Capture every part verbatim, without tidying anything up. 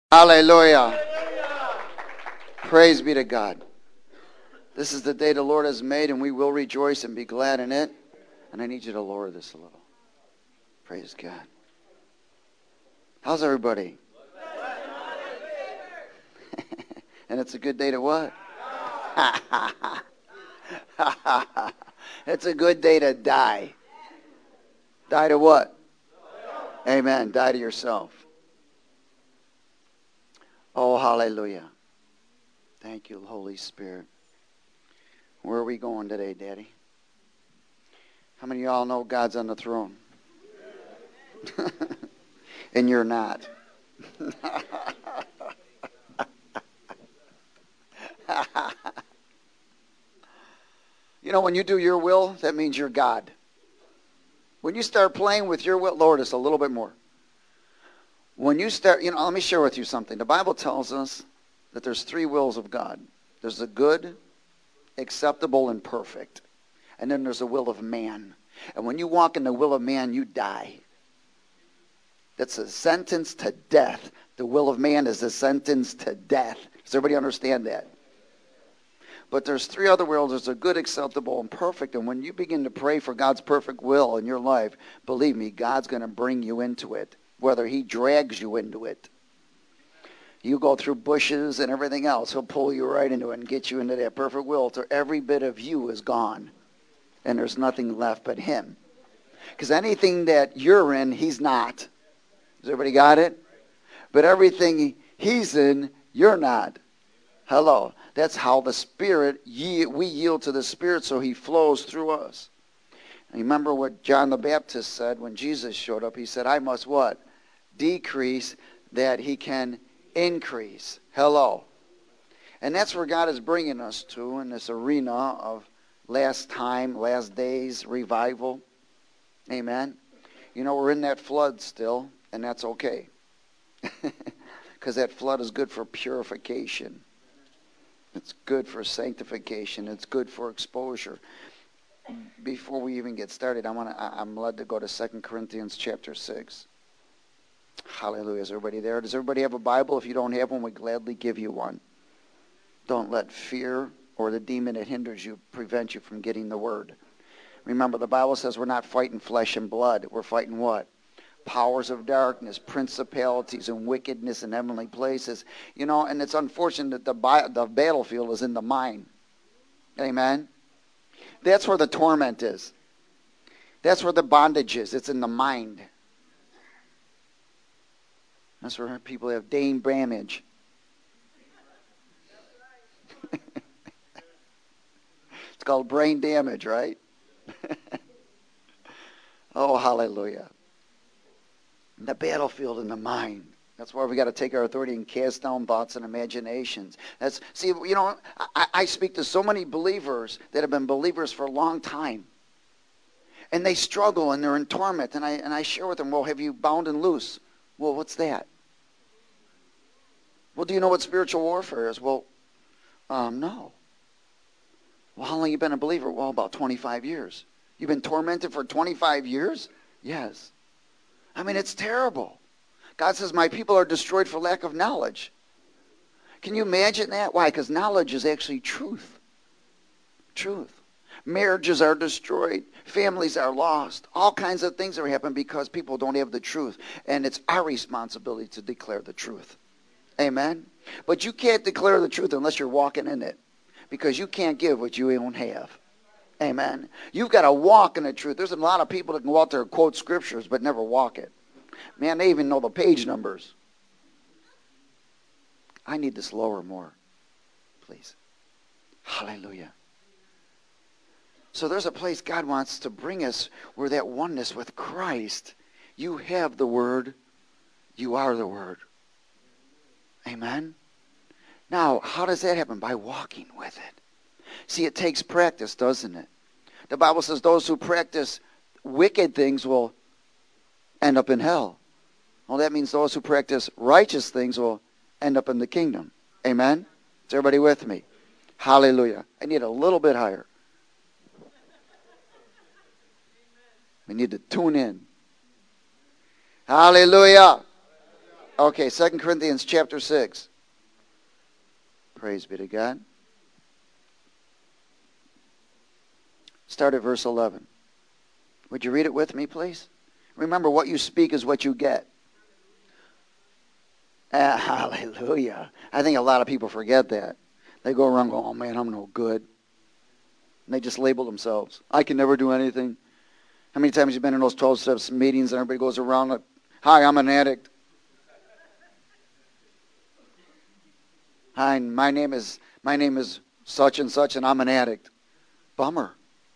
Hallelujah. Praise be to God. This is the day the Lord has made, and we will rejoice and be glad in it. And I need you to lower this a little. Praise God. How's everybody? And it's a good day to what? It's a good day to die. Die to what? Amen. Die to yourself. Oh, hallelujah. Thank you, Holy Spirit. Where are we going today, Daddy? How many of y'all know God's on the throne? And you're not. You know, when you do your will, that means you're God. When you start playing with your will, Lord, it's a little bit more. When you start, you know, let me share with you something. The Bible tells us that there's three wills of God. There's the good, acceptable, and perfect. And then there's the will of man. And when you walk in the will of man, you die. That's a sentence to death. The will of man is a sentence to death. Does everybody understand that? But there's three other wills. There's a good, acceptable, and perfect. And when you begin to pray for God's perfect will in your life, believe me, God's going to bring you into it, whether he drags you into it. You go through bushes and everything else, he'll pull you right into it and get you into that perfect will till every bit of you is gone. And there's nothing left but him. Because anything that you're in, he's not. Has everybody got it? But everything he's in, you're not. Hello. That's how the Spirit, ye, we yield to the Spirit so he flows through us. And you remember what John the Baptist said when Jesus showed up? He said, I must what? Decrease that he can increase. Hello. And that's where God is bringing us to in this arena of last time, last days, revival. Amen. You know, we're in that flood still, and that's okay. Because that flood is good for purification. It's good for sanctification. It's good for exposure. Before we even get started, I want to, I'm led to go to Second Corinthians chapter six. Hallelujah. Is everybody there? Does everybody have a Bible? If you don't have one, we gladly give you one. Don't let fear or the demon that hinders you prevent you from getting the word. Remember, the Bible says we're not fighting flesh and blood. We're fighting what? Powers of darkness, principalities, and wickedness in heavenly places. You know, and it's unfortunate that the, the battlefield is in the mind. Amen? That's where the torment is. That's where the bondage is. It's in the mind. That's where people have brain damage. It's called brain damage, right? Oh, hallelujah. The battlefield in the mind. That's why we got to take our authority and cast down thoughts and imaginations. That's see, you know, I, I speak to so many believers that have been believers for a long time. And they struggle and they're in torment. And I and I share with them, well, have you bound and loose? Well, what's that? Well, do you know what spiritual warfare is? Well, um, no. Well, how long have you been a believer? Well, about twenty-five years. You've been tormented for twenty-five years? Yes. I mean, it's terrible. God says, my people are destroyed for lack of knowledge. Can you imagine that? Why? Because knowledge is actually truth. Truth. Marriages are destroyed. Families are lost. All kinds of things are happening because people don't have the truth. And it's our responsibility to declare the truth. Amen? But you can't declare the truth unless you're walking in it. Because you can't give what you don't have. Amen. You've got to walk in the truth. There's a lot of people that can go out there and quote scriptures but never walk it. Man, they even know the page numbers. I need this lower more, please. Hallelujah. So there's a place God wants to bring us where that oneness with Christ. You have the Word. You are the Word. Amen. Now, how does that happen? By walking with it. See, it takes practice, doesn't it? The Bible says those who practice wicked things will end up in hell. Well, that means those who practice righteous things will end up in the kingdom. Amen? Is everybody with me? Hallelujah. I need a little bit higher. We need to tune in. Hallelujah. Okay, Second Corinthians chapter six. Praise be to God. Start at verse eleven. Would you read it with me, please? Remember, what you speak is what you get. Uh, hallelujah. I think a lot of people forget that. They go around going, oh man, I'm no good. And they just label themselves. I can never do anything. How many times have you been in those twelve steps meetings and everybody goes around like, hi, I'm an addict. Hi, my name is my name is such and such and I'm an addict. Bummer.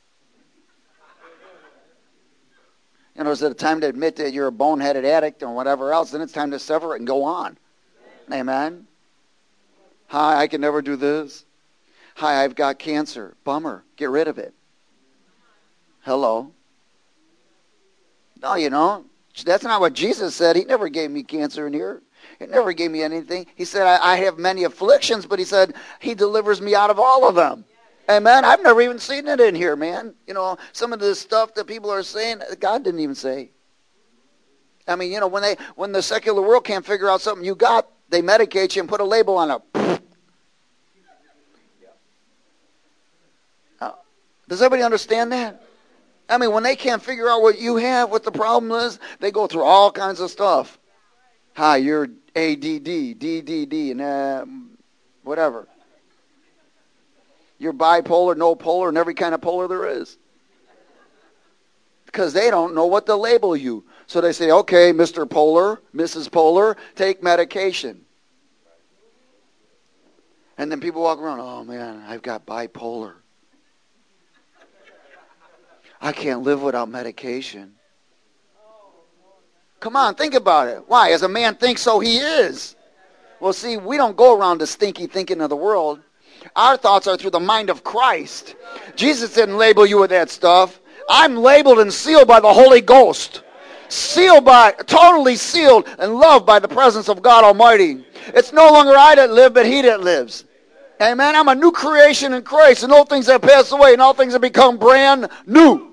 You know, is it a time to admit that you're a boneheaded addict or whatever else? Then it's time to sever it and go on. Amen. Hi, I can never do this. Hi, I've got cancer. Bummer. Get rid of it. Hello. No, you know, that's not what Jesus said. He never gave me cancer in here. He never gave me anything. He said, I, I have many afflictions, but he said, he delivers me out of all of them. Amen. I've never even seen it in here, man. You know, some of this stuff that people are saying, God didn't even say. I mean, you know, when they when the secular world can't figure out something you got, they medicate you and put a label on it. Uh, does everybody understand that? I mean, when they can't figure out what you have, what the problem is, they go through all kinds of stuff. Hi, you're A D D, D D D, and uh, whatever. You're bipolar, no polar, and every kind of polar there is. Because they don't know what to label you. So they say, okay, Mister Polar, Missus Polar, take medication. And then people walk around, oh man, I've got bipolar. I can't live without medication. Come on, think about it. Why? As a man thinks, so he is. Well, see, we don't go around the stinky thinking of the world. Our thoughts are through the mind of Christ. Jesus didn't label you with that stuff. I'm labeled and sealed by the Holy Ghost. Sealed by, totally sealed and loved by the presence of God Almighty. It's no longer I that live, but he that lives. Amen. I'm a new creation in Christ, and all things have passed away, and all things have become brand new.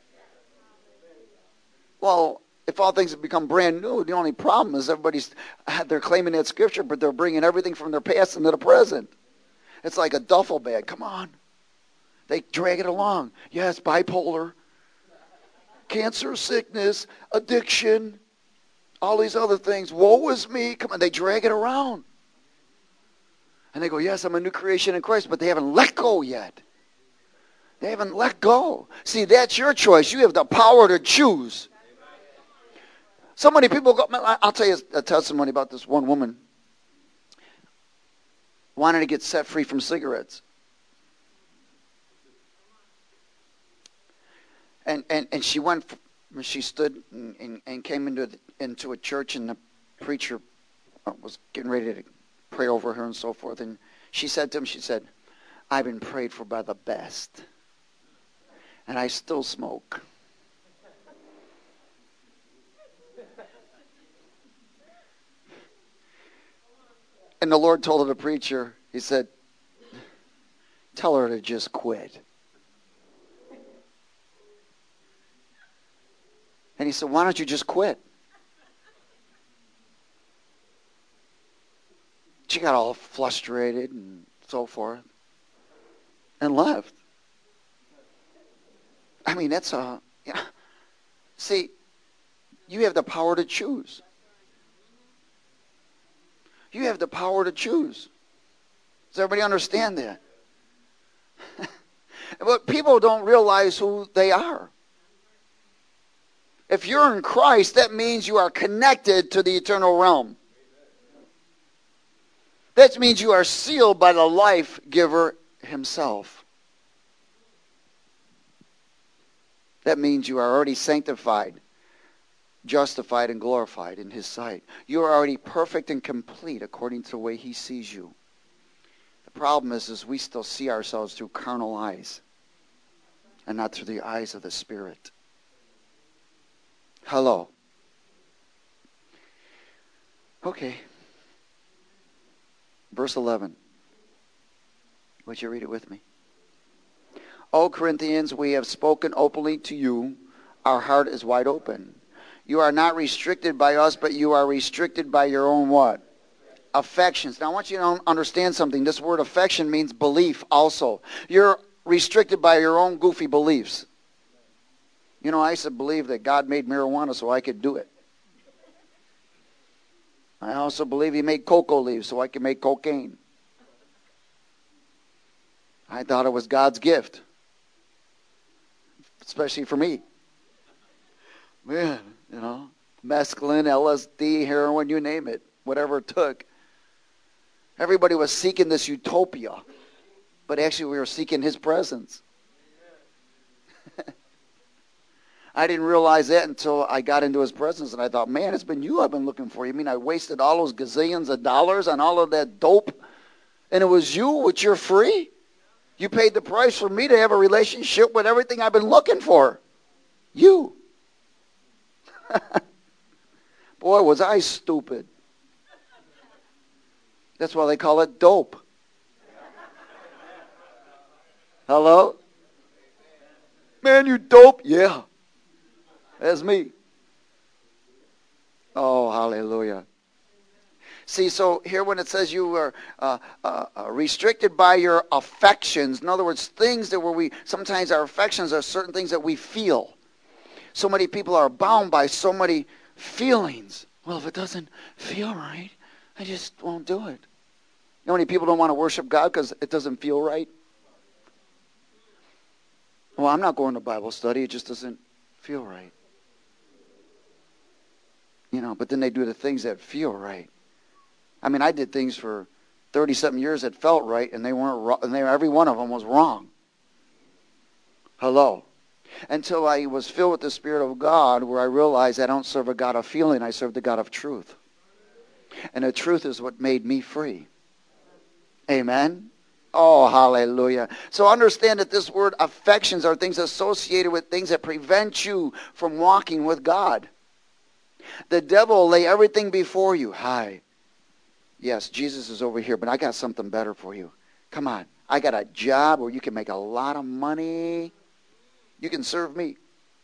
Well, if all things have become brand new, the only problem is everybody's, they're claiming that scripture, but they're bringing everything from their past into the present. It's like a duffel bag. Come on. They drag it along. Yes, bipolar, cancer, sickness, addiction, all these other things. Woe is me. Come on. They drag it around. And they go, yes, I'm a new creation in Christ, but they haven't let go yet. They haven't let go. See, that's your choice. You have the power to choose. So many people go, I'll tell you a testimony about this one woman. Wanted to get set free from cigarettes. And and, and she went, she stood and, and, and came into into a church, and the preacher was getting ready to pray over her and so forth. And she said to him, she said, I've been prayed for by the best, and I still smoke. And the Lord told the preacher, he said, tell her to just quit. And he said, why don't you just quit? She got all frustrated and so forth and left. I mean, that's a, you know, see, you have the power to choose. You have the power to choose. Does everybody understand that? But people don't realize who they are. If you're in Christ, that means you are connected to the eternal realm. That means you are sealed by the life giver himself. That means you are already sanctified, justified, and glorified in his sight. You are already perfect and complete according to the way he sees you. The problem is, is we still see ourselves through carnal eyes and not through the eyes of the Spirit. Hello. Okay. Verse eleven. Would you read it with me? O Corinthians, we have spoken openly to you. Our heart is wide open. You are not restricted by us, but you are restricted by your own what? Affections. Now I want you to understand something. This word affection means belief also. You're restricted by your own goofy beliefs. You know, I used to believe that God made marijuana so I could do it. I also believe he made cocoa leaves so I could make cocaine. I thought it was God's gift. Especially for me. Man, you know, mescaline, L S D, heroin, you name it. Whatever it took. Everybody was seeking this utopia. But actually we were seeking his presence. I didn't realize that until I got into his presence, and I thought, man, it's been you I've been looking for. You mean I wasted all those gazillions of dollars on all of that dope, and it was you, which you're free? You paid the price for me to have a relationship with everything I've been looking for. You. Boy, was I stupid. That's why they call it dope. Hello? Man, you dope? Yeah. That's me. Oh, hallelujah. See, so here when it says you were uh, uh, uh, restricted by your affections, in other words, things that where we, sometimes our affections are certain things that we feel. So many people are bound by so many feelings. Well, if it doesn't feel right, I just won't do it. You know how many people don't want to worship God because it doesn't feel right? Well, I'm not going to Bible study. It just doesn't feel right. You know, but then they do the things that feel right. I mean, I did things for thirty-something years that felt right, and they weren't wrong, and they, every one of them was wrong. Hello. Until I was filled with the Spirit of God, where I realized I don't serve a God of feeling, I serve the God of truth. And the truth is what made me free. Amen? Oh, hallelujah. So understand that this word affections are things associated with things that prevent you from walking with God. The devil will lay everything before you. Hi. Yes, Jesus is over here, but I got something better for you. Come on. I got a job where you can make a lot of money. You can serve me.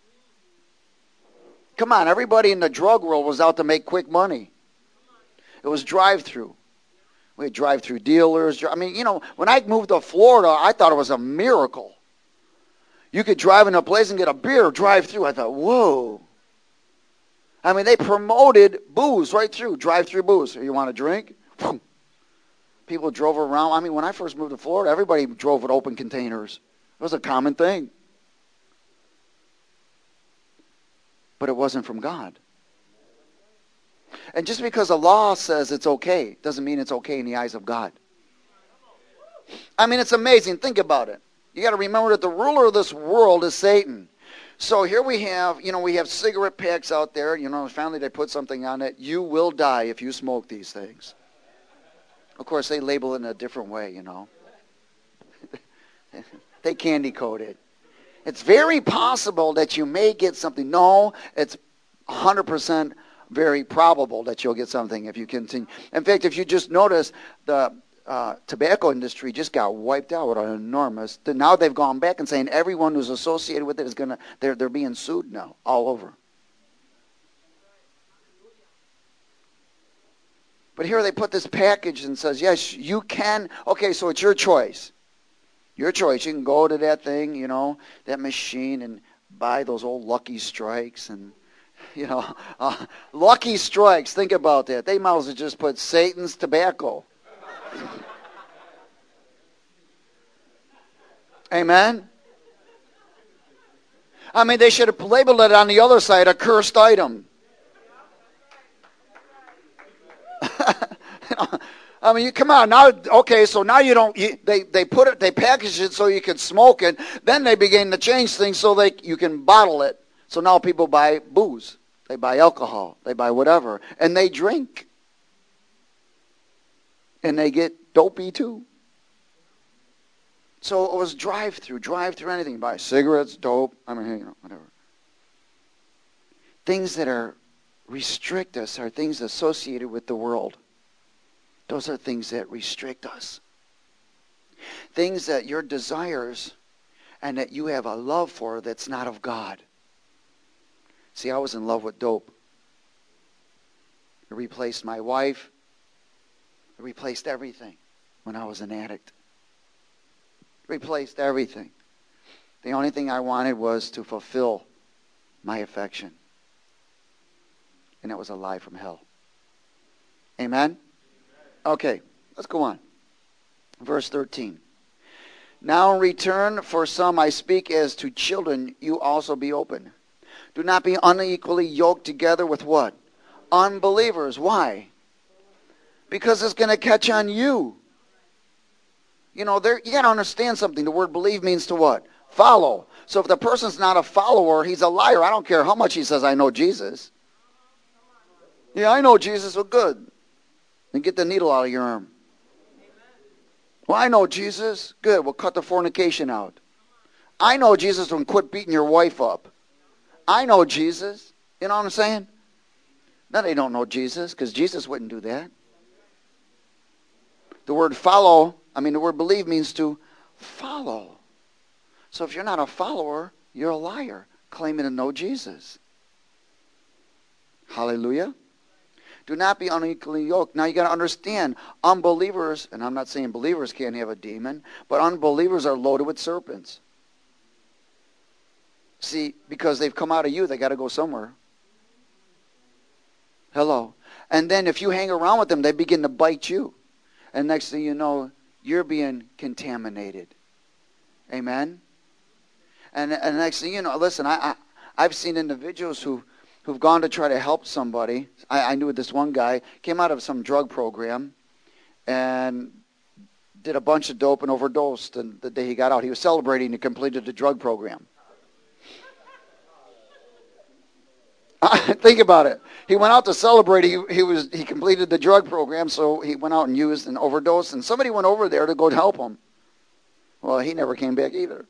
Come on. Everybody in the drug world was out to make quick money. It was drive-through. We had drive-through dealers. I mean, you know, when I moved to Florida, I thought it was a miracle. You could drive in a place and get a beer drive-through. I thought, whoa. I mean, they promoted booze right through, drive-through booze. You want a drink? People drove around. I mean, when I first moved to Florida, everybody drove with open containers. It was a common thing. But it wasn't from God. And just because a law says it's okay, doesn't mean it's okay in the eyes of God. I mean, it's amazing. Think about it. You got to remember that the ruler of this world is Satan. So here we have, you know, we have cigarette packs out there. You know, finally they put something on it. You will die if you smoke these things. Of course, they label it in a different way, you know. They candy coat it. It's very possible that you may get something. No, it's one hundred percent very probable that you'll get something if you continue. In fact, if you just notice, the uh, tobacco industry just got wiped out with an enormous. Now they've gone back and saying everyone who's associated with it is going to, they're, they're being sued now all over. But here they put this package and says, yes, you can. Okay, so it's your choice. Your choice. You can go to that thing, you know, that machine and buy those old Lucky Strikes and, you know, uh, Lucky Strikes. Think about that. They might as well just put Satan's tobacco. Amen? I mean, they should have labeled it on the other side, a cursed item. You know, I mean, you, come on now. Okay, so now you don't. You, they they put it, they package it so you can smoke it. Then they begin to change things so they you can bottle it. So now people buy booze, they buy alcohol, they buy whatever, and they drink, and they get dopey too. So it was drive-through, drive-through anything. Buy cigarettes, dope. I mean, you know, whatever. Things that are restrict us are things associated with the world. Those are things that restrict us. Things that your desires and that you have a love for that's not of God. See, I was in love with dope. It replaced my wife. It replaced everything when I was an addict. It replaced everything. The only thing I wanted was to fulfill my affection. And that was a lie from hell. Amen? Okay, let's go on. Verse thirteen. Now in return for some I speak as to children, you also be open. Do not be unequally yoked together with what? Unbelievers. Why? Because it's going to catch on you. You know, there you got to understand something. The word believe means to what? Follow. So if the person's not a follower, he's a liar. I don't care how much he says, I know Jesus. Yeah, I know Jesus. Well, good. Then get the needle out of your arm. Well, I know Jesus. Good. We'll cut the fornication out. I know Jesus and quit beating your wife up. I know Jesus. You know what I'm saying? No, they don't know Jesus because Jesus wouldn't do that. The word follow, I mean the word believe means to follow. So if you're not a follower, you're a liar claiming to know Jesus. Hallelujah. Do not be unequally yoked. Now you got to understand, unbelievers, and I'm not saying believers can't have a demon, but unbelievers are loaded with serpents. See, because they've come out of you, they got to go somewhere. Hello. And then if you hang around with them, they begin to bite you. And next thing you know, you're being contaminated. Amen? And, and next thing you know, listen, I, I, I've seen individuals who, who've gone to try to help somebody. I, I knew this one guy, came out of some drug program and did a bunch of dope and overdosed. And the day he got out, he was celebrating he completed the drug program. Think about it. He went out to celebrate. He, he was he completed the drug program, so he went out and used and overdosed. And somebody went over there to go help him. Well, he never came back either.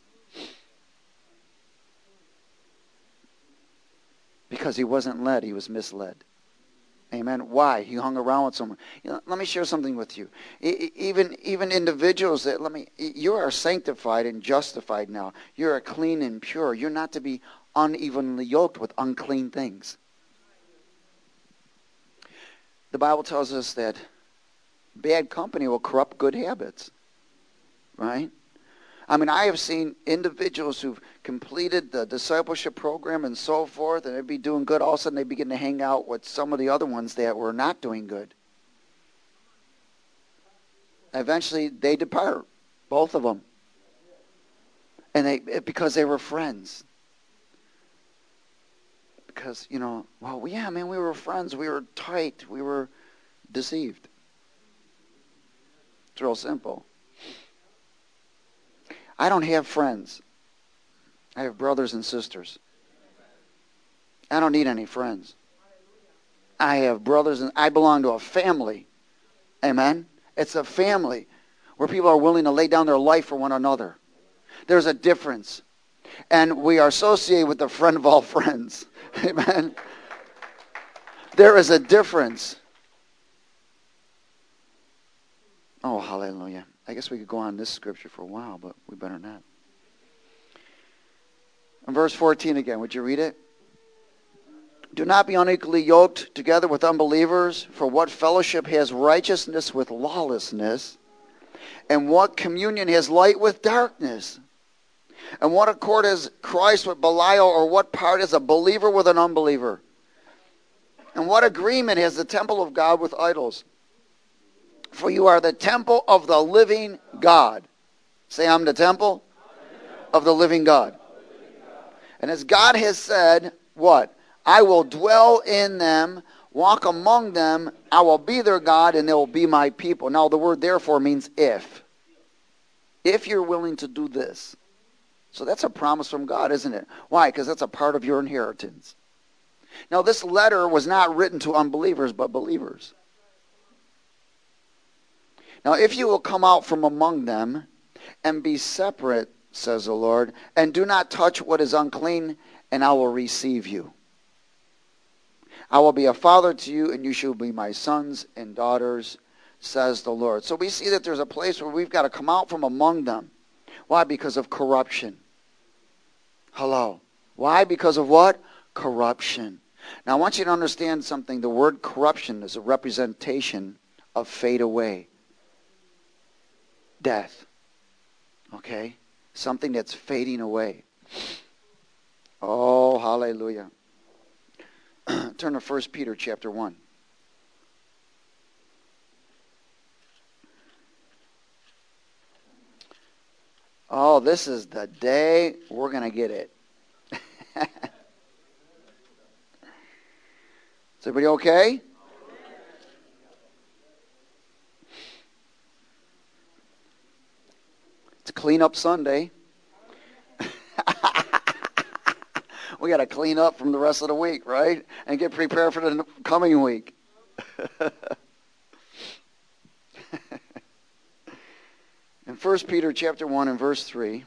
Because he wasn't led, he was misled. Amen. Why? He hung around with someone. You know, let me share something with you. Even even individuals that let me. You are sanctified and justified now. You are clean and pure. You're not to be unevenly yoked with unclean things. The Bible tells us that bad company will corrupt good habits. Right? I mean, I have seen individuals who've completed the discipleship program and so forth, and they'd be doing good. All of a sudden, they begin to hang out with some of the other ones that were not doing good. Eventually, they depart, both of them, and they because they were friends. Because you know, well, yeah, man, we were friends. We were tight. We were deceived. It's real simple. I don't have friends. I have brothers and sisters. I don't need any friends. I have brothers and I belong to a family. Amen? It's a family where people are willing to lay down their life for one another. There's a difference. And we are associated with the friend of all friends. Amen? There is a difference. Oh, hallelujah. I guess we could go on this scripture for a while, but we better not. In verse fourteen again, would you read it? Do not be unequally yoked together with unbelievers, for what fellowship has righteousness with lawlessness? And what communion has light with darkness? And what accord has Christ with Belial, or what part is a believer with an unbeliever? And what agreement has the temple of God with idols? For you are the temple of the living God. Say, I'm the temple of the living God. And as God has said, what? I will dwell in them, walk among them, I will be their God, and they will be my people. Now the word therefore means if. If you're willing to do this. So that's a promise from God, isn't it? Why? Because that's a part of your inheritance. Now this letter was not written to unbelievers, but believers. Now, if you will come out from among them and be separate, says the Lord, and do not touch what is unclean, and I will receive you. I will be a father to you, and you shall be my sons and daughters, says the Lord. So we see that there's a place where we've got to come out from among them. Why? Because of corruption. Hello. Why? Because of what? corruption. Now I want you to understand something. The word corruption is a representation of fade away. Death. Okay? Something that's fading away. Oh, hallelujah. Turn to First Peter chapter one. Oh, this is the day we're going to get it. Is everybody okay? It's a clean-up Sunday. We got to clean up from the rest of the week, right? And get prepared for the coming week. In First Peter chapter one and verse three,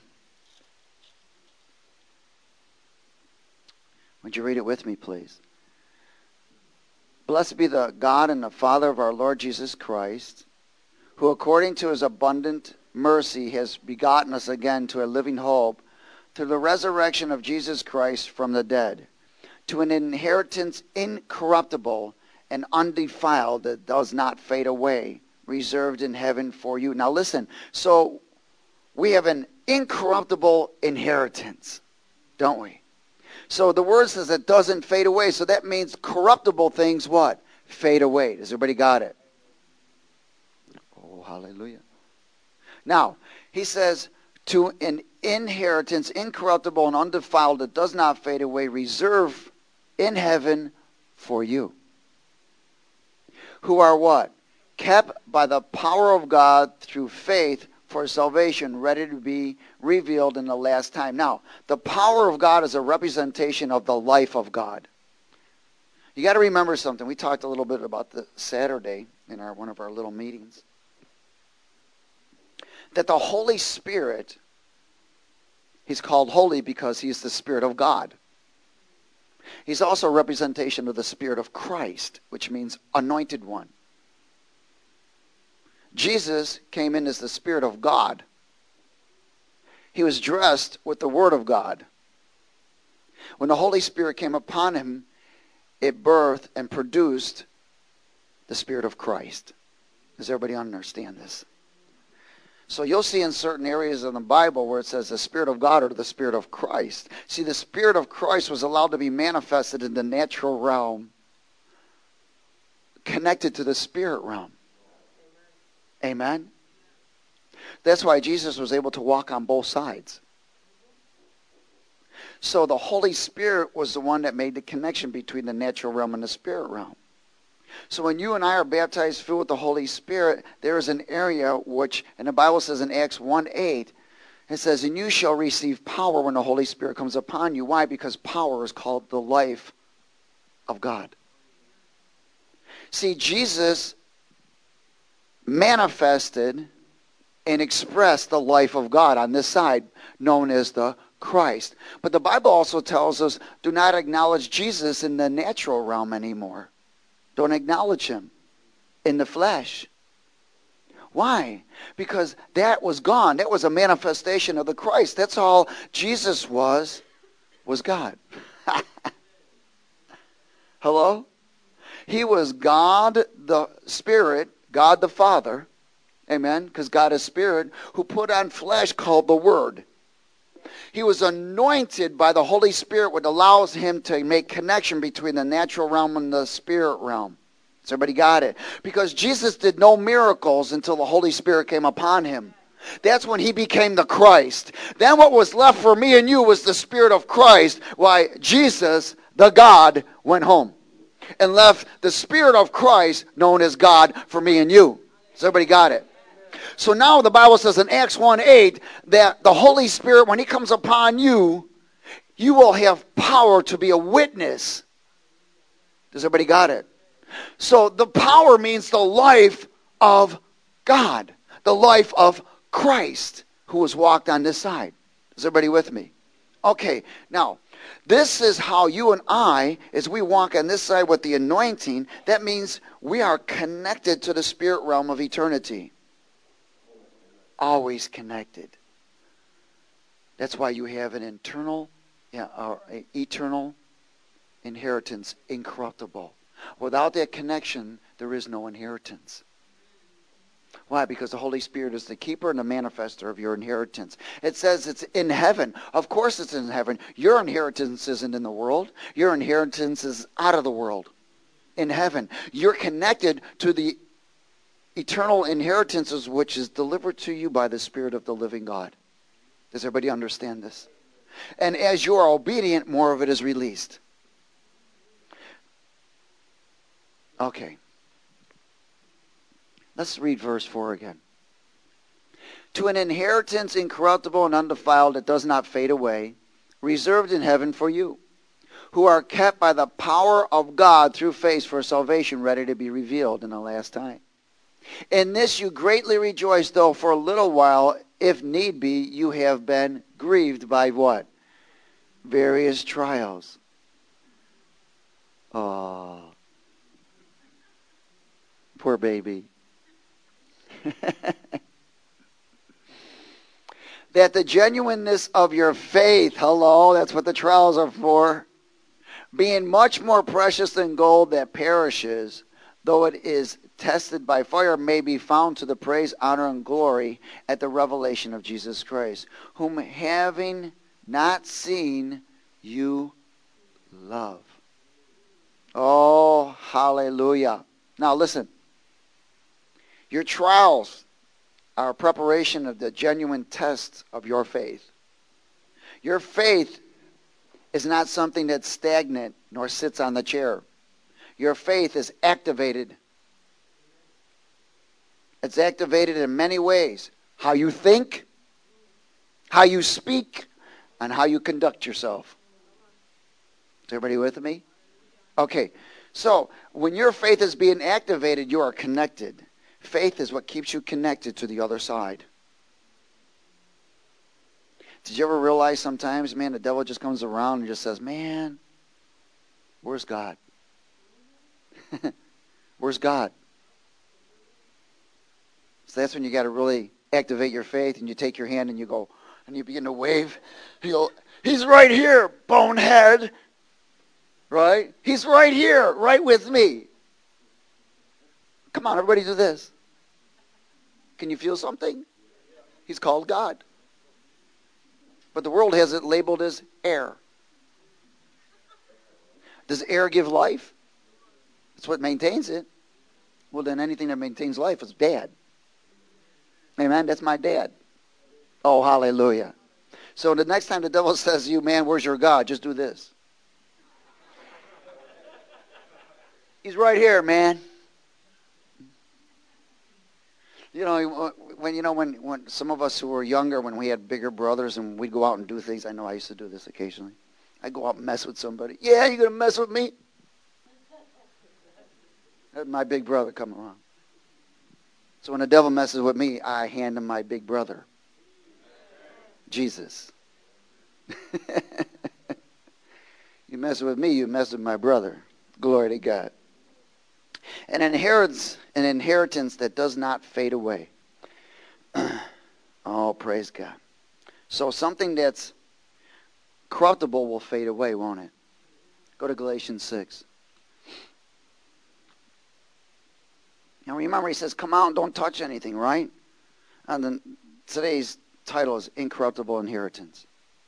would you read it with me, please? Blessed be the God and the Father of our Lord Jesus Christ, who according to his abundant mercy has begotten us again to a living hope through the resurrection of Jesus Christ from the dead, to an inheritance incorruptible and undefiled that does not fade away, reserved in heaven for you. Now listen, so we have an incorruptible inheritance, don't we? So the word says it doesn't fade away, so that means corruptible things what? Fade away. Does everybody got it? Oh, hallelujah. Now, he says, to an inheritance incorruptible and undefiled that does not fade away, reserved in heaven for you. Who are what? Kept by the power of God through faith for salvation, ready to be revealed in the last time. Now, the power of God is a representation of the life of God. You got to remember something. We talked a little bit about this Saturday in our one of our little meetings. That the Holy Spirit, he's called holy because he is the Spirit of God. He's also a representation of the Spirit of Christ, which means anointed one. Jesus came in as the Spirit of God. He was dressed with the Word of God. When the Holy Spirit came upon him, it birthed and produced the Spirit of Christ. Does everybody understand this? So you'll see in certain areas in the Bible where it says the Spirit of God or the Spirit of Christ. See, the Spirit of Christ was allowed to be manifested in the natural realm, connected to the spirit realm. Amen? That's why Jesus was able to walk on both sides. So the Holy Spirit was the one that made the connection between the natural realm and the spirit realm. So when you and I are baptized, filled with the Holy Spirit, there is an area which, and the Bible says in Acts one eight, it says, and you shall receive power when the Holy Spirit comes upon you. Why? Because power is called the life of God. See, Jesus manifested and expressed the life of God on this side, known as the Christ. But the Bible also tells us, do not acknowledge Jesus in the natural realm anymore. Don't acknowledge him in the flesh. Why? Because that was gone. That was a manifestation of the Christ. That's all Jesus was, was God. Hello? He was God the Spirit, God the Father, amen, because God is Spirit, who put on flesh called the Word. He was anointed by the Holy Spirit, which allows him to make connection between the natural realm and the spirit realm. Has everybody got it? Because Jesus did no miracles until the Holy Spirit came upon him. That's when he became the Christ. Then what was left for me and you was the Spirit of Christ. Why, Jesus, the God, went home and left the Spirit of Christ, known as God, for me and you. Has everybody got it? So now the Bible says in Acts one eight that the Holy Spirit, when he comes upon you, you will have power to be a witness. Does everybody got it? So the power means the life of God, the life of Christ, who was walked on this side. Is everybody with me? Okay, now, this is how you and I, as we walk on this side with the anointing, that means we are connected to the spirit realm of eternity. Always connected. That's why you have an internal, yeah, or eternal inheritance incorruptible. Without that connection, there is no inheritance. Why? Because the Holy Spirit is the keeper and the manifester of your inheritance. It says it's in heaven. Of course it's in heaven. Your inheritance isn't in the world. Your inheritance is out of the world. In heaven. You're connected to the eternal inheritances which is delivered to you by the Spirit of the living God. Does everybody understand this? And as you are obedient, more of it is released. Okay. Let's read verse four again. To an inheritance incorruptible and undefiled that does not fade away, reserved in heaven for you, who are kept by the power of God through faith for salvation ready to be revealed in the last time. In this you greatly rejoice, though for a little while, if need be, you have been grieved by what? Various trials. Oh, poor baby. That the genuineness of your faith, hello, that's what the trials are for, being much more precious than gold that perishes, though it is tested by fire, may be found to the praise, honor, and glory at the revelation of Jesus Christ, whom having not seen, you love. Oh, hallelujah. Now listen. Your trials are a preparation of the genuine test of your faith. Your faith is not something that's stagnant nor sits on the chair. Your faith is activated. It's activated in many ways. How you think, how you speak, and how you conduct yourself. Is everybody with me? Okay, so when your faith is being activated, you are connected. Faith is what keeps you connected to the other side. Did you ever realize sometimes, man, the devil just comes around and just says, man, where's God? Where's God? So that's when you got to really activate your faith, and you take your hand and you go, and you begin to wave. You go, he's right here, bonehead. Right? He's right here, right with me. Come on, everybody do this. Can you feel something? He's called God. But the world has it labeled as air. Does air give life? That's what maintains it. Well, then anything that maintains life is bad. Amen? That's my dad. Oh, hallelujah. So the next time the devil says to you, man, where's your God? Just do this. He's right here, man. You know, when you know when, when some of us who were younger, when we had bigger brothers and we'd go out and do things, I know I used to do this occasionally. I'd go out and mess with somebody. Yeah, you gonna mess with me? That's my big brother coming around. So when the devil messes with me, I hand him my big brother, Jesus. You mess with me, you mess with my brother. Glory to God. An inheritance, an inheritance that does not fade away. Oh, praise God. So something that's corruptible will fade away, won't it? Go to Galatians six. Now remember, he says, come out and don't touch anything, right? And then today's title is Incorruptible Inheritance.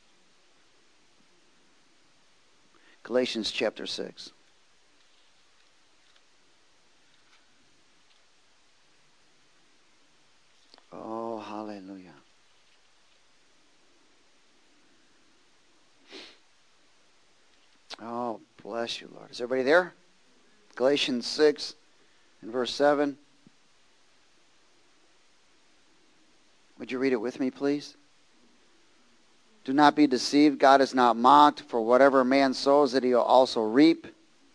Galatians chapter six. Oh, hallelujah. Oh, bless you, Lord. Is everybody there? Galatians six and verse seven. Would you read it with me, please? Do not be deceived. God is not mocked. For whatever a man sows, that he will also reap.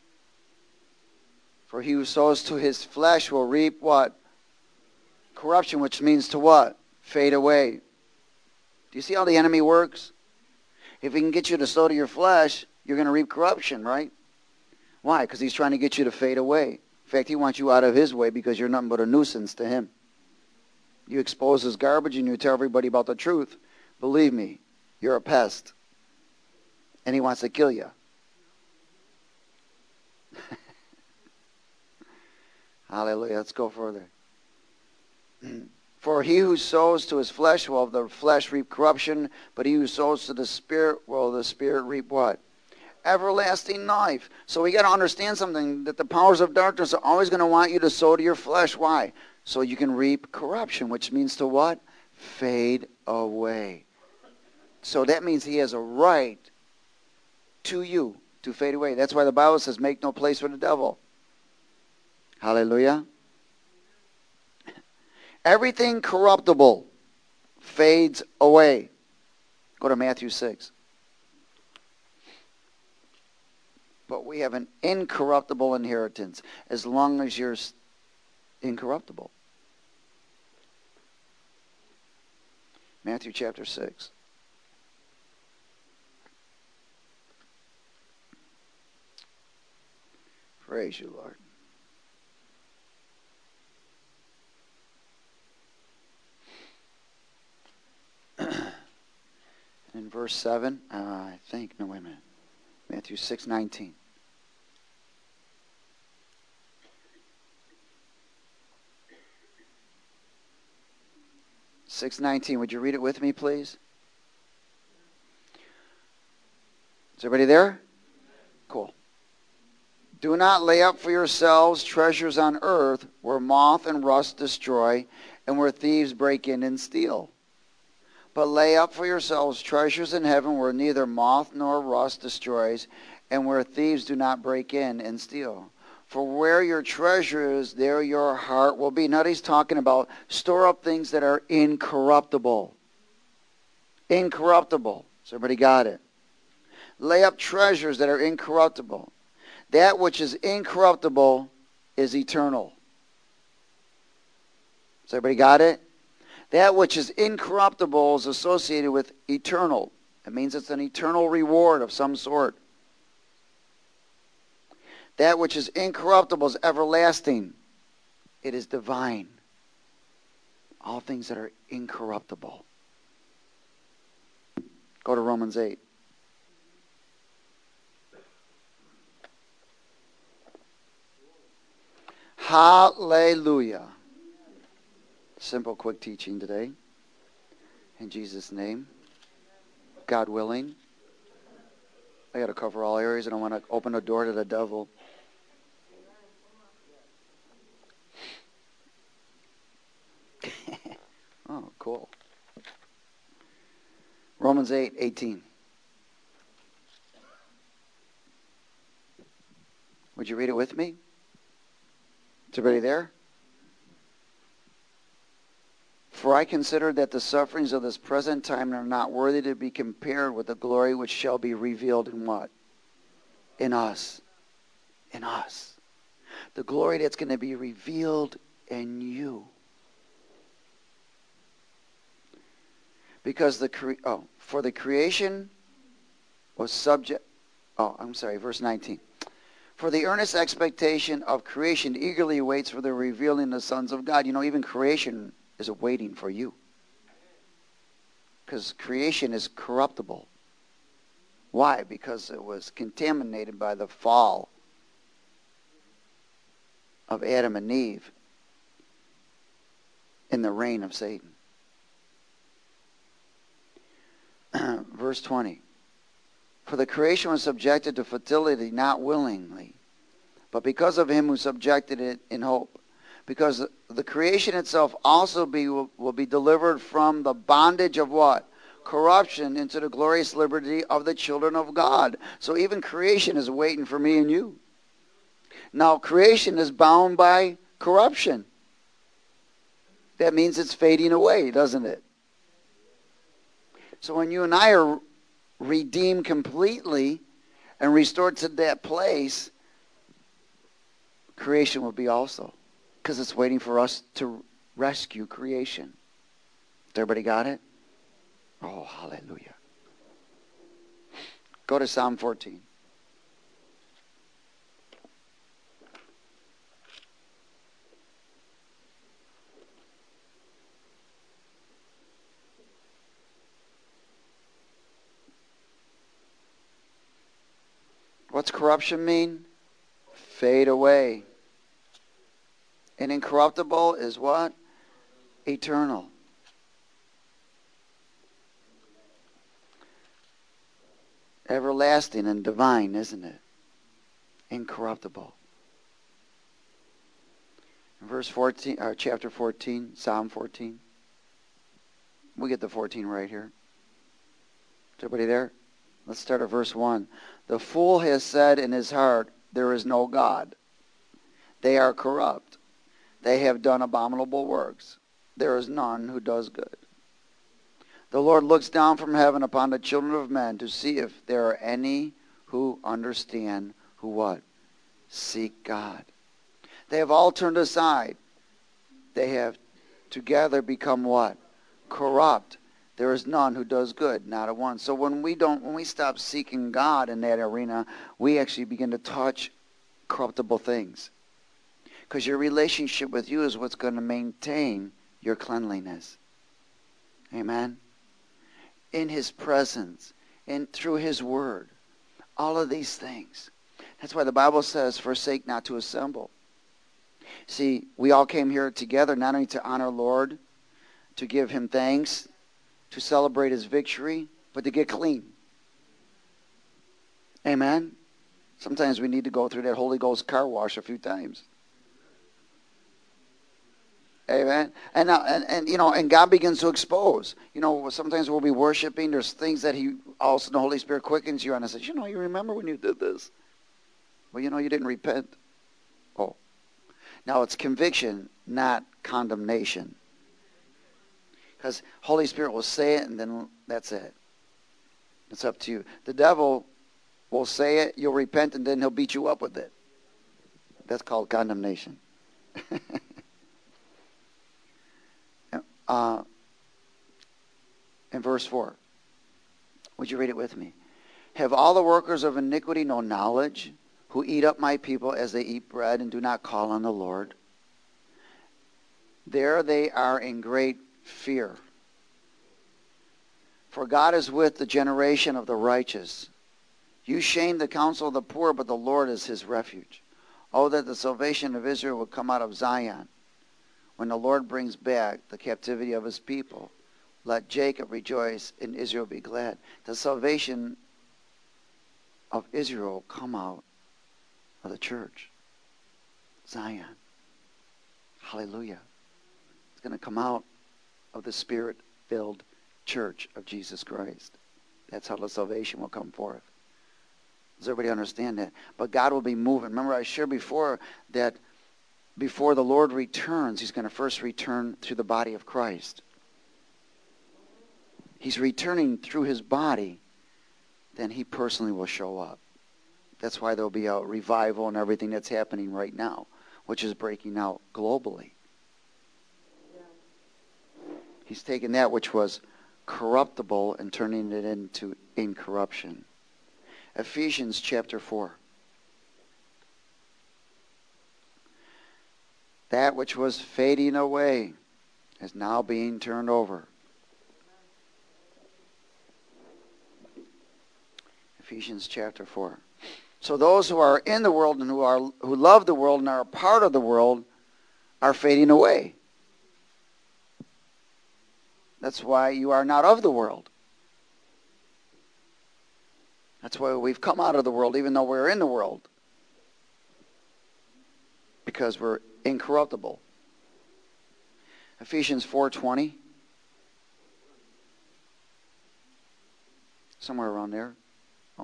For he who sows to his flesh will reap what? Corruption, which means to what? Fade away. Do you see how the enemy works? If he can get you to sow to your flesh, you're going to reap corruption, right? Why? Because he's trying to get you to fade away. In fact, he wants you out of his way because you're nothing but a nuisance to him. You expose his garbage and you tell everybody about the truth. Believe me, you're a pest. And he wants to kill you. Hallelujah. Let's go further. For he who sows to his flesh will of the flesh reap corruption, but he who sows to the Spirit will the Spirit reap what? Everlasting life. So we got to understand something, that the powers of darkness are always going to want you to sow to your flesh. Why? So you can reap corruption, which means to what? Fade away. So that means he has a right to you to fade away. That's why the Bible says make no place for the devil. Hallelujah. Everything corruptible fades away. Go to Matthew six. But we have an incorruptible inheritance as long as you're incorruptible. Matthew chapter six. Praise you, Lord. In verse seven, uh, I think, no, wait a minute. Matthew six nineteen. six nineteen, would you read it with me, please? Is everybody there? Cool. Do not lay up for yourselves treasures on earth where moth and rust destroy and where thieves break in and steal. But lay up for yourselves treasures in heaven where neither moth nor rust destroys and where thieves do not break in and steal. For where your treasure is, there your heart will be. Now he's talking about store up things that are incorruptible. Incorruptible. So everybody got it? Lay up treasures that are incorruptible. That which is incorruptible is eternal. So everybody got it? That which is incorruptible is associated with eternal. It means it's an eternal reward of some sort. That which is incorruptible is everlasting. It is divine. All things that are incorruptible. Go to Romans eight. Hallelujah. Simple, quick teaching today. In Jesus' name. God willing. I got to cover all areas. I don't want to open a door to the devil. Oh, cool. Romans eight eighteen. Would you read it with me? Is everybody there? For I consider that the sufferings of this present time are not worthy to be compared with the glory which shall be revealed in what? In us. In us. The glory that's going to be revealed in you. Because the cre- oh, for the creation was subject. Oh, I'm sorry, verse nineteen. For the earnest expectation of creation eagerly waits for the revealing of the sons of God. You know, even creation is waiting for you. Because creation is corruptible. Why? Because it was contaminated by the fall of Adam and Eve in the reign of Satan. Verse twenty. For the creation was subjected to fertility not willingly, but because of him who subjected it in hope. Because the creation itself also be, will, will be delivered from the bondage of what? Corruption into the glorious liberty of the children of God. So even creation is waiting for me and you. Now creation is bound by corruption. That means it's fading away, doesn't it? So when you and I are redeemed completely and restored to that place, creation will be also. Because it's waiting for us to rescue creation. Everybody got it? Oh, hallelujah. Go to Psalm fourteen. What's corruption mean? Fade away. And incorruptible is what? Eternal. Everlasting and divine, isn't it? Incorruptible. Verse fourteen, or chapter fourteen, Psalm fourteen. We get the fourteen right here. Is everybody there? Let's start at verse one. The fool has said in his heart, there is no God. They are corrupt. They have done abominable works. There is none who does good. The Lord looks down from heaven upon the children of men to see if there are any who understand, who what? Seek God. They have all turned aside. They have together become what? Corrupt. There is none who does good, not a one. So when we don't, when we stop seeking God in that arena, we actually begin to touch corruptible things. Because your relationship with you is what's going to maintain your cleanliness. Amen? In His presence, and through His Word. All of these things. That's why the Bible says, forsake not to assemble. See, we all came here together not only to honor Lord, to give Him thanks, to celebrate His victory, but to get clean. Amen? Sometimes we need to go through that Holy Ghost car wash a few times. Amen. And now, and, and you know, and God begins to expose. You know, sometimes we'll be worshiping. There's things that He also, the Holy Spirit quickens you on and says, you know, you remember when you did this? Well, you know, you didn't repent. Oh. Now it's conviction, not condemnation. Because Holy Spirit will say it and then that's it. It's up to you. The devil will say it, you'll repent, and then he'll beat you up with it. That's called condemnation. Uh, in verse four. Would you read it with me? Have all the workers of iniquity no knowledge, who eat up my people as they eat bread and do not call on the Lord? There they are in great fear. For God is with the generation of the righteous. You shame the counsel of the poor, but the Lord is his refuge. Oh, that the salvation of Israel would come out of Zion. When the Lord brings back the captivity of his people, let Jacob rejoice and Israel be glad. The salvation of Israel come out of the church. Zion. Hallelujah. It's going to come out of the Spirit-filled church of Jesus Christ. That's how the salvation will come forth. Does everybody understand that? But God will be moving. Remember I shared before that before the Lord returns, he's going to first return through the body of Christ. He's returning through his body, then he personally will show up. That's why there'll be a revival and everything that's happening right now, which is breaking out globally. He's taken that which was corruptible and turning it into incorruption. Ephesians chapter four. That which was fading away is now being turned over. Ephesians chapter four. So those who are in the world and who are who love the world and are a part of the world are fading away. That's why you are not of the world. That's why we've come out of the world even though we're in the world. Because we're incorruptible. Ephesians four twenty. Somewhere around there. Oh.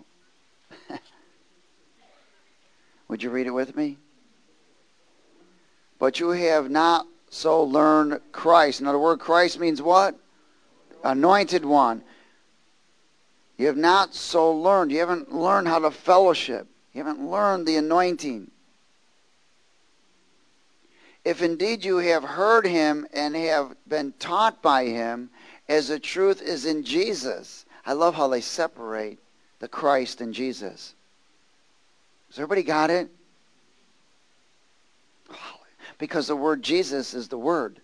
Would you read it with me? But you have not so learned Christ. Now the word Christ means what? Anointed one. You have not so learned. You haven't learned how to fellowship. You haven't learned the anointing. If indeed you have heard him and have been taught by him, as the truth is in Jesus. I love how they separate the Christ and Jesus. Has everybody got it? Because the word Jesus is the Word.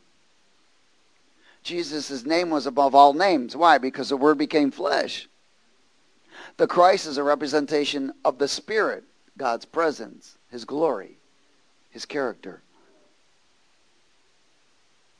Jesus' name was above all names. Why? Because the Word became flesh. The Christ is a representation of the Spirit, God's presence, his glory, his character.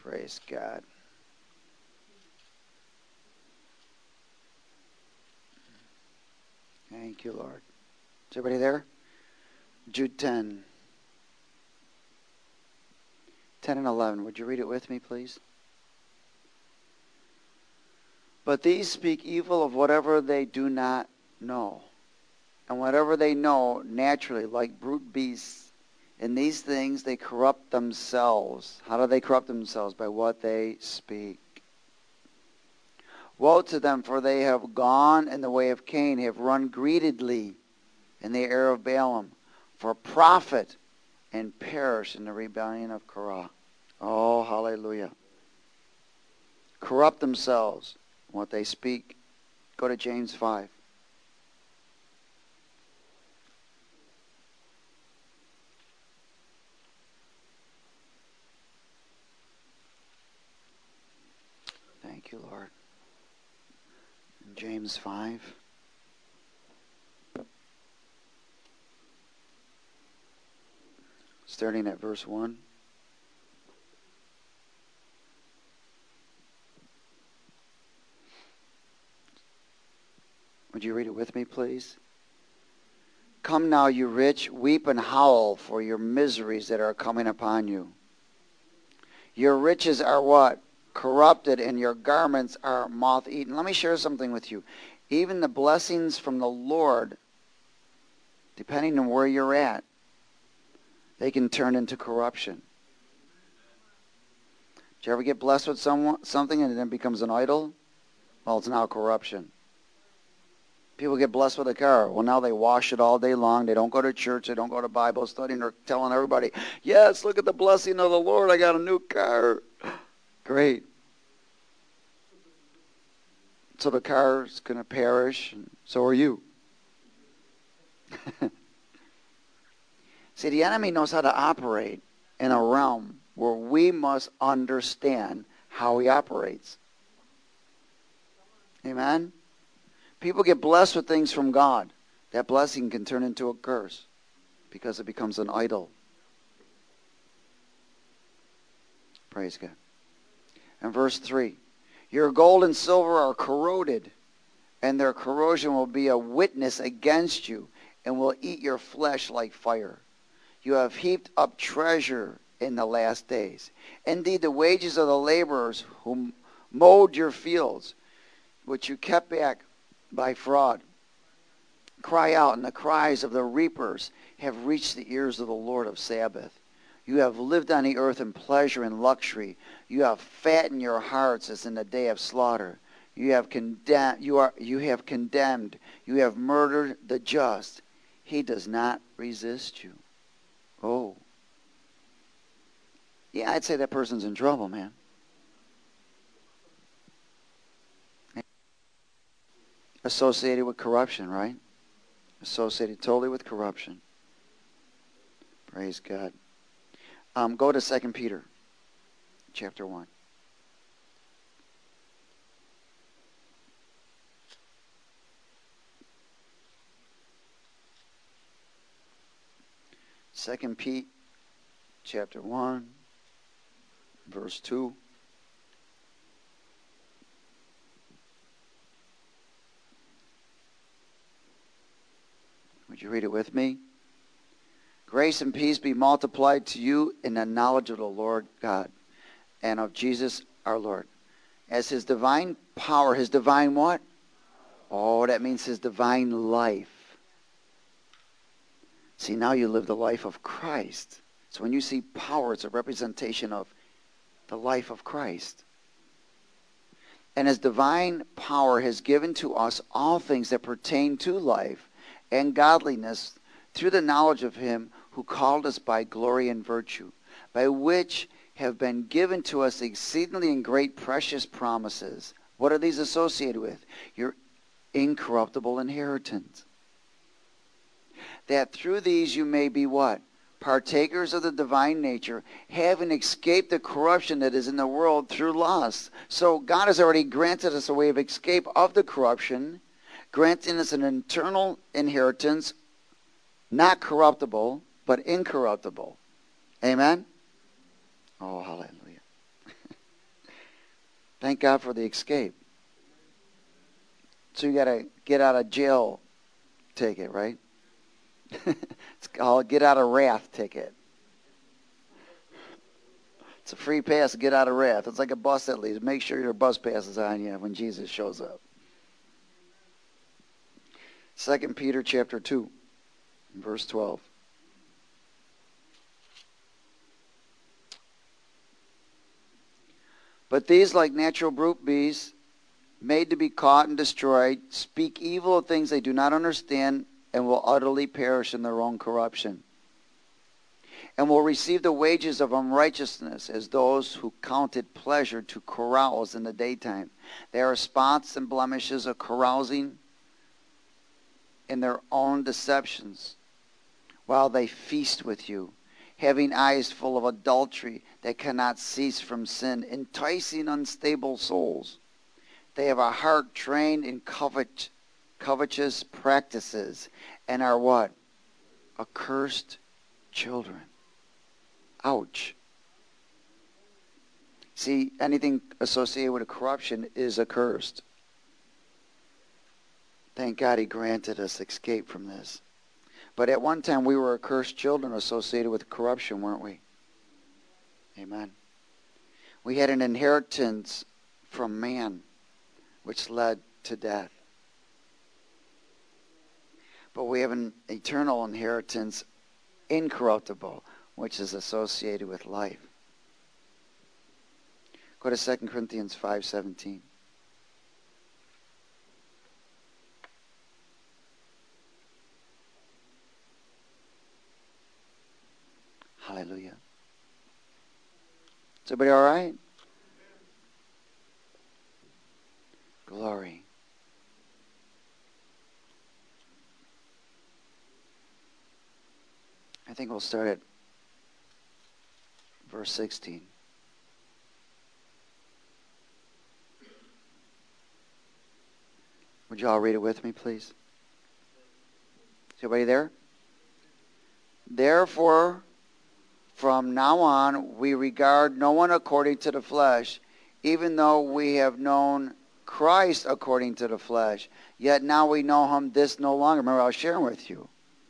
Praise God. Thank you, Lord. Is everybody there? Jude ten. ten and eleven. Would you read it with me, please? But these speak evil of whatever they do not know. And whatever they know naturally, like brute beasts, in these things they corrupt themselves. How do they corrupt themselves? By what they speak. Woe to them, for they have gone in the way of Cain, have run greedily in the error of Balaam, for profit, and perish in the rebellion of Korah. Oh, hallelujah. Corrupt themselves, what they speak. Go to James five. Thank you, Lord. In James five. Starting at verse one. Would you read it with me, please? Come now, you rich, weep and howl for your miseries that are coming upon you. Your riches are what? Corrupted, and your garments are moth-eaten. Let me share something with you. Even the blessings from the Lord, depending on where you're at, they can turn into corruption. Did you ever get blessed with someone, something and it then becomes an idol? Well, it's now corruption. People get blessed with a car. Well, now they wash it all day long. They don't go to church. They don't go to Bible study. And they're telling everybody, yes, look at the blessing of the Lord. I got a new car. Great. So the car's going to perish, and so are you. See, the enemy knows how to operate in a realm where we must understand how he operates. Amen? People get blessed with things from God. That blessing can turn into a curse because it becomes an idol. Praise God. And verse three. Your gold and silver are corroded, and their corrosion will be a witness against you, and will eat your flesh like fire. You have heaped up treasure in the last days. Indeed, the wages of the laborers who mowed your fields, which you kept back by fraud, cry out, and the cries of the reapers have reached the ears of the Lord of Sabaoth. You have lived on the earth in pleasure and luxury. You have fattened your hearts as in the day of slaughter. You have condemned. You are. You have condemned. You have murdered the just. He does not resist you. Oh, yeah, I'd say that person's in trouble, man. Associated with corruption, right? Associated totally with corruption. Praise God. Um, go to Second Peter, chapter one. Second Pete, chapter one, verse two. Would you read it with me? Grace and peace be multiplied to you in the knowledge of the Lord God and of Jesus our Lord. As his divine power, his divine what? Oh, that means his divine life. See, now you live the life of Christ. So when you see power, it's a representation of the life of Christ. And his divine power has given to us all things that pertain to life and godliness through the knowledge of him who called us by glory and virtue, by which have been given to us exceedingly and great precious promises. What are these associated with? Your incorruptible inheritance. That through these you may be what? Partakers of the divine nature, having escaped the corruption that is in the world through lust. So God has already granted us a way of escape of the corruption, granting us an eternal inheritance, not corruptible, but incorruptible. Amen? Oh, hallelujah. Thank God for the escape. So you got a get out of jail ticket, right? It's called get out of wrath ticket. It's a free pass to get out of wrath. It's like a bus that leaves. Make sure your bus pass is on you when Jesus shows up. Second Peter chapter two, verse twelve. But these, like natural brute beasts, made to be caught and destroyed, speak evil of things they do not understand, and will utterly perish in their own corruption, and will receive the wages of unrighteousness as those who counted pleasure to carouse in the daytime. They are spots and blemishes of carousing in their own deceptions, while they feast with you, having eyes full of adultery that cannot cease from sin, enticing unstable souls. They have a heart trained in covet, covetous practices, and are what? Accursed children. Ouch. See, anything associated with a corruption is accursed. Thank God he granted us escape from this. But at one time we were accursed children associated with corruption, weren't we? Amen. We had an inheritance from man, which led to death. But we have an eternal inheritance, incorruptible, which is associated with life. Go to Second Corinthians five seventeen. Hallelujah. Is everybody all right? Glory. I think we'll start at verse sixteen. Would you all read it with me, please? Is everybody there? Therefore, from now on, we regard no one according to the flesh, even though we have known Christ according to the flesh. Yet now we know him this no longer. Remember, I was sharing with you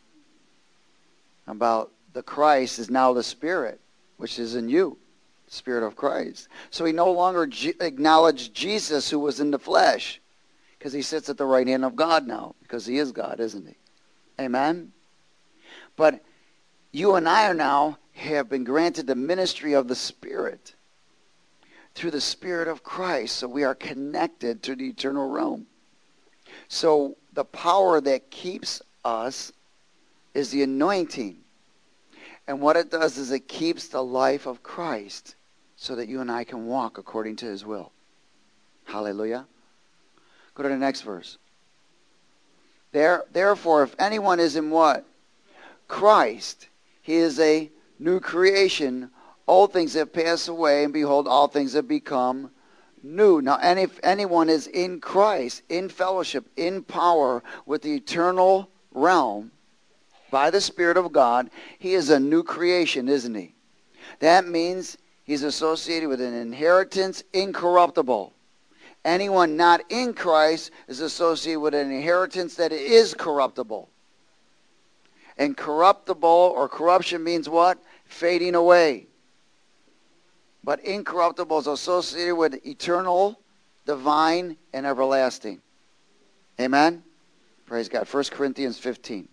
about the Christ is now the Spirit, which is in you, the Spirit of Christ. So we no longer G- acknowledge Jesus who was in the flesh, because he sits at the right hand of God now, because he is God, isn't he? Amen? But you and I are now have been granted the ministry of the Spirit through the Spirit of Christ. So we are connected to the eternal realm. So the power that keeps us is the anointing. And what it does is it keeps the life of Christ so that you and I can walk according to his will. Hallelujah. Go to the next verse. There, therefore, if anyone is in what? Christ, he is a new creation. Old things have passed away, and behold, all things have become new. Now, and if anyone is in Christ, in fellowship, in power with the eternal realm, by the Spirit of God, he is a new creation, isn't he? That means he's associated with an inheritance incorruptible. Anyone not in Christ is associated with an inheritance that is corruptible. And corruptible or corruption means what? Fading away. But incorruptible is associated with eternal, divine, and everlasting. Amen? Praise God. First Corinthians fifteen.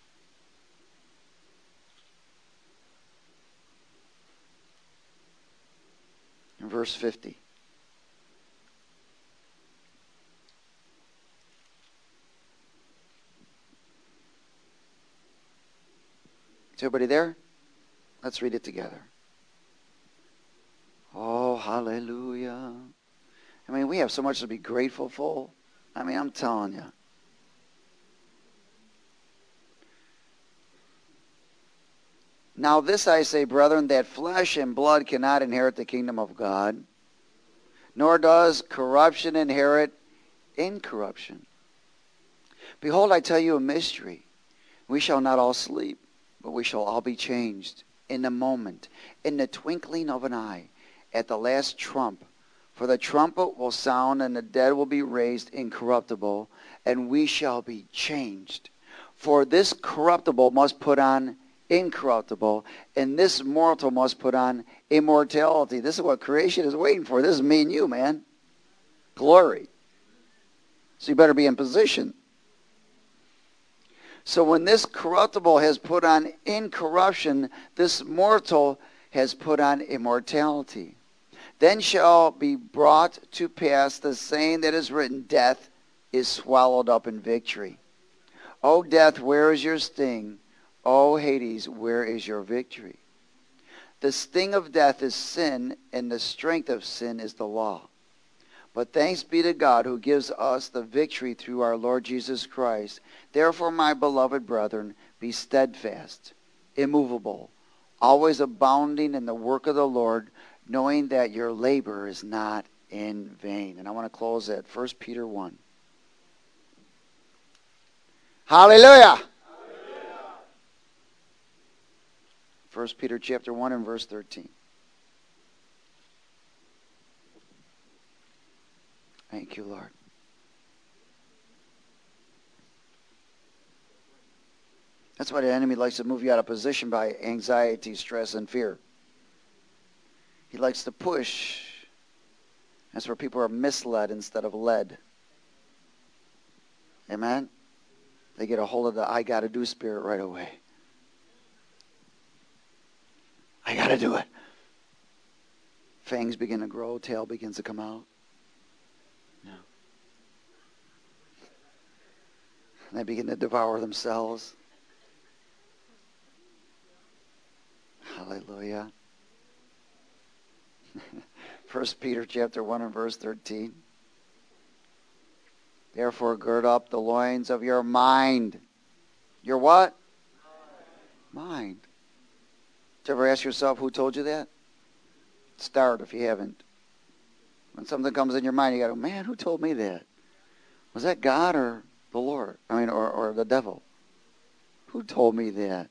In verse fifty. Is everybody there? Let's read it together. Oh, hallelujah. I mean, we have so much to be grateful for. I mean, I'm telling you. Now this I say, brethren, that flesh and blood cannot inherit the kingdom of God, nor does corruption inherit incorruption. Behold, I tell you a mystery. We shall not all sleep, but we shall all be changed in a moment, in the twinkling of an eye, at the last trump. For the trumpet will sound, and the dead will be raised incorruptible, and we shall be changed. For this corruptible must put on incorruptible, and this mortal must put on immortality. This is what creation is waiting for. This is me and you, man. Glory. So you better be in position. So when this corruptible has put on incorruption, this mortal has put on immortality. Then shall be brought to pass the saying that is written, death is swallowed up in victory. O death, where is your sting? O Hades, where is your victory? The sting of death is sin, and the strength of sin is the law. But thanks be to God who gives us the victory through our Lord Jesus Christ. Therefore, my beloved brethren, be steadfast, immovable, always abounding in the work of the Lord, knowing that your labor is not in vain. And I want to close at First Peter one. Hallelujah! Hallelujah. First Peter chapter one and verse thirteen. Thank you, Lord. That's why the enemy likes to move you out of position by anxiety, stress, and fear. He likes to push. That's where people are misled instead of led. Amen? They get a hold of the I got to do spirit right away. I got to do it. Fangs begin to grow, tail begins to come out. Yeah. And they begin to devour themselves. Hallelujah. First Peter chapter one and verse thirteen. Therefore gird up the loins of your mind. Your what? Mind. Did you ever ask yourself who told you that? Start if you haven't. When something comes in your mind, you go, man, who told me that? Was that God or the Lord? I mean, or, or the devil? Who told me that?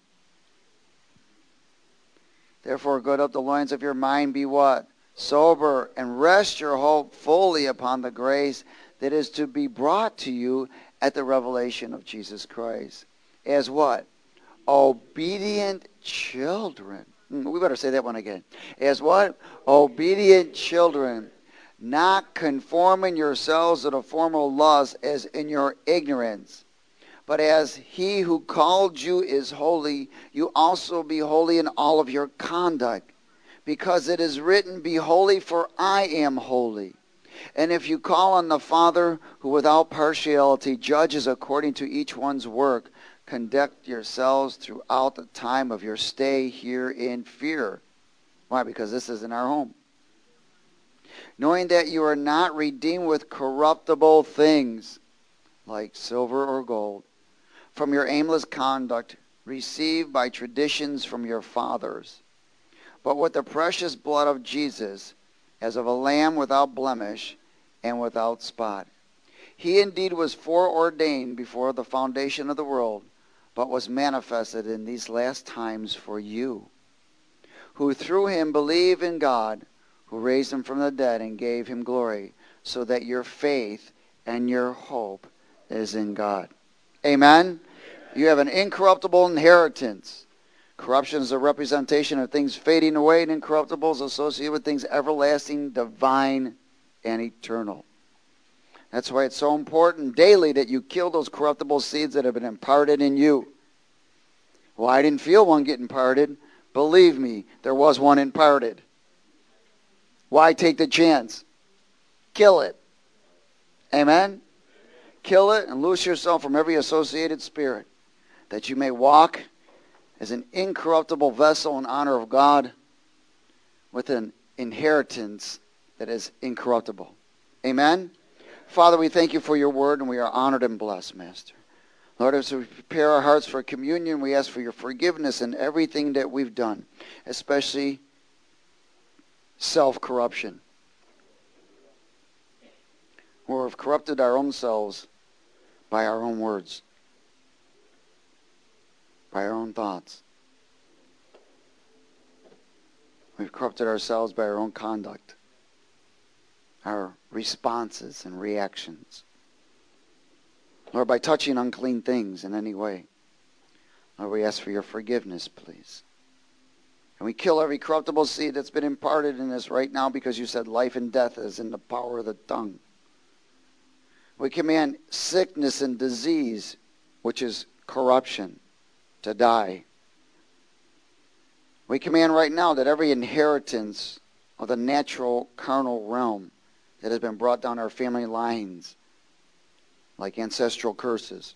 Therefore, gird up the loins of your mind, be what? Sober, and rest your hope fully upon the grace that is to be brought to you at the revelation of Jesus Christ. As what? Obedient children. We better say that one again. As what? Obedient children, not conforming yourselves to the former lusts as in your ignorance. But as he who called you is holy, you also be holy in all of your conduct. Because it is written, be holy, for I am holy. And if you call on the Father, who without partiality judges according to each one's work, conduct yourselves throughout the time of your stay here in fear. Why? Because this isn't our home. Knowing that you are not redeemed with corruptible things, like silver or gold, from your aimless conduct received by traditions from your fathers, but with the precious blood of Jesus, as of a lamb without blemish and without spot. He indeed was foreordained before the foundation of the world, but was manifested in these last times for you, who through him believe in God, who raised him from the dead and gave him glory, so that your faith and your hope is in God. Amen? You have an incorruptible inheritance. Corruption is a representation of things fading away, and incorruptible is associated with things everlasting, divine, and eternal. That's why it's so important daily that you kill those corruptible seeds that have been imparted in you. Well, I didn't feel one get imparted. Believe me, there was one imparted. Why take the chance? Kill it. Amen? Kill it and loose yourself from every associated spirit, that you may walk as an incorruptible vessel in honor of God with an inheritance that is incorruptible. Amen? Father, we thank you for your word, and we are honored and blessed, Master. Lord, as we prepare our hearts for communion, we ask for your forgiveness in everything that we've done, especially self-corruption. Or have corrupted our own selves by our own words, by our own thoughts. We've corrupted ourselves by our own conduct, our responses and reactions. Lord, by touching unclean things in any way, Lord, we ask for your forgiveness, please. And we kill every corruptible seed that's been imparted in us right now, because you said life and death is in the power of the tongue. We command sickness and disease, which is corruption, to die. We command right now that every inheritance of the natural carnal realm that has been brought down our family lines, like ancestral curses,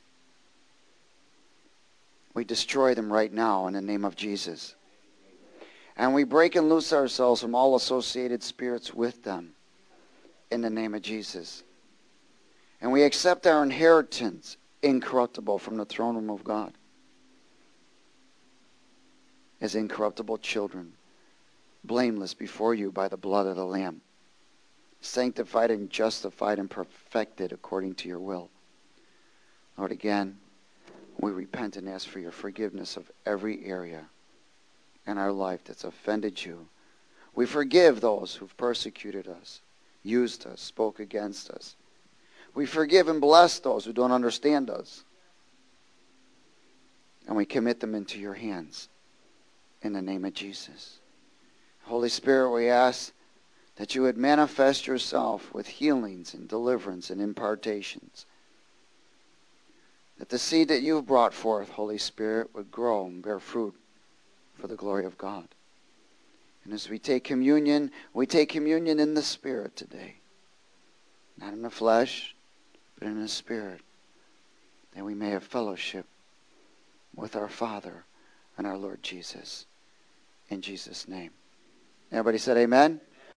we destroy them right now in the name of Jesus. And we break and loose ourselves from all associated spirits with them in the name of Jesus. And we accept our inheritance incorruptible from the throne room of God as incorruptible children, blameless before you by the blood of the Lamb, sanctified and justified and perfected according to your will. Lord, again, we repent and ask for your forgiveness of every area in our life that's offended you. We forgive those who've persecuted us, used us, spoke against us. We forgive and bless those who don't understand us. And we commit them into your hands in the name of Jesus. Holy Spirit, we ask that you would manifest yourself with healings and deliverance and impartations. That the seed that you've brought forth, Holy Spirit, would grow and bear fruit for the glory of God. And as we take communion, we take communion in the Spirit today. Not in the flesh, but in the Spirit. That we may have fellowship with our Father and our Lord Jesus. In Jesus' name. Everybody said amen?